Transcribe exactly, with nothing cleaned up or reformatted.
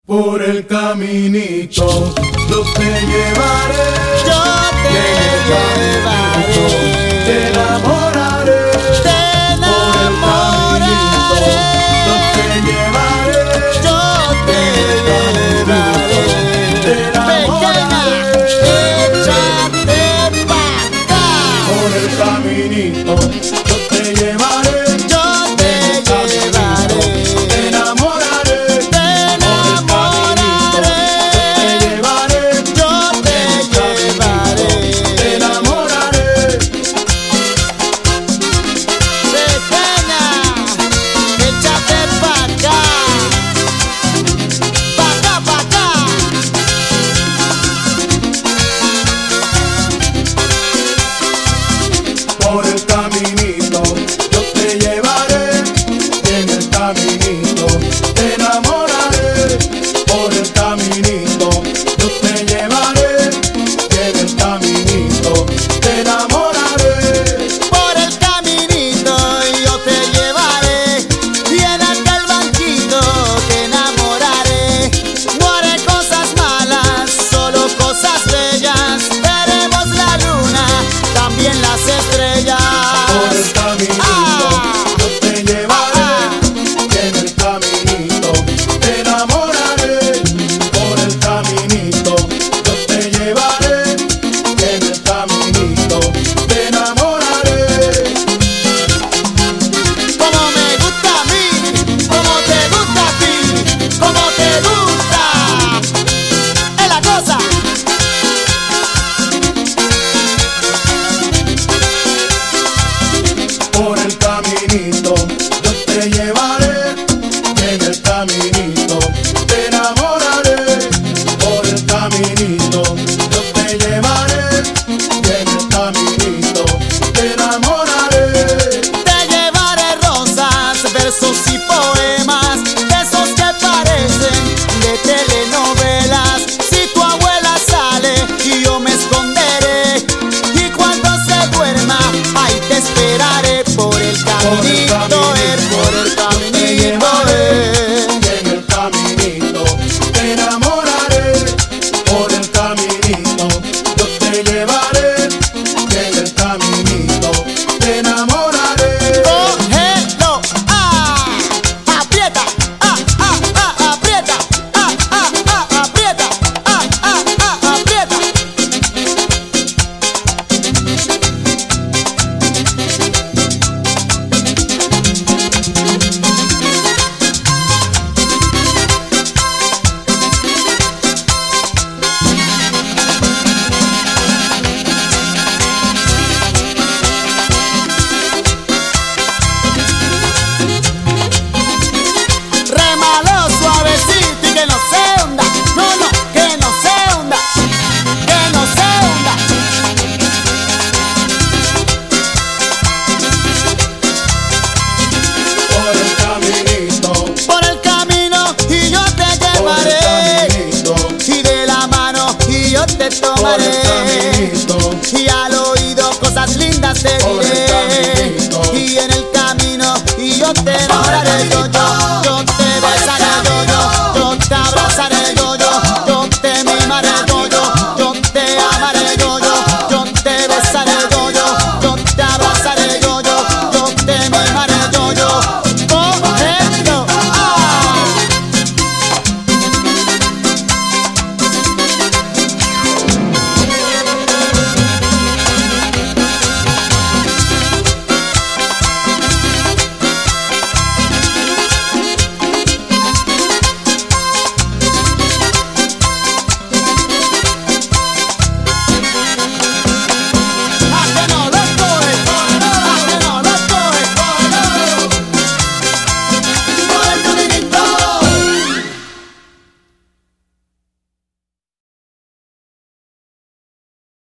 Por el caminito yo te llevaré, yo te llevaré, te enamoraré, te enamoraré, yo te llevaré, yo te llevaré, te enamoraré, échate pa' acá. por el caminito yo te llevaré, yo te llevaré, te enamoraré, te enamoraré, yo te llevaré, te enamoraré. Pequeña, échate pa' acá, pa' acá, pa' acá. por el caminito yo te llevaré, en el caminito te enamoraré, por el caminito yo te llevaré, en el caminito te enamoraré, Por el caminito yo te llevaré, y en aquel banquito te enamoraré. No haré cosas malas, solo cosas bellas. Veremos la luna, también las estrellas. por el caminito yo te llevaré, en el caminito te enamoraré, por el caminito yo te llevaré, en el caminito te enamoraré. Como me gusta a mí, como te gusta a ti, como te gusta. Es la cosa. Por el caminito yo te llevaré, en el caminito te enamoraré, por el caminito yo te llevaré, en el caminito te enamoraré, Te llevaré rosas, versos y poemas, de esos que parecen de telenovelas. Si tu abuela sale y yo me esconderé, y cuando se duerma, ahí te esperaré. Por el caminito, er, por el caminito, er. en el caminito te enamoraré, por el caminito yo te llevaré, en el caminito te enamoraré. Cógelo, ah, aprieta, ah, ah, ah, aprieta, ah, ah, ah, aprieta, ah, ah, ah, aprieta. Rémalo suavecito y que no se hunda. No, no, que no se hunda. Que no se hunda. Por el caminito, Por el camino y yo te por el llevaré, caminito, y de la mano y yo te por tomaré.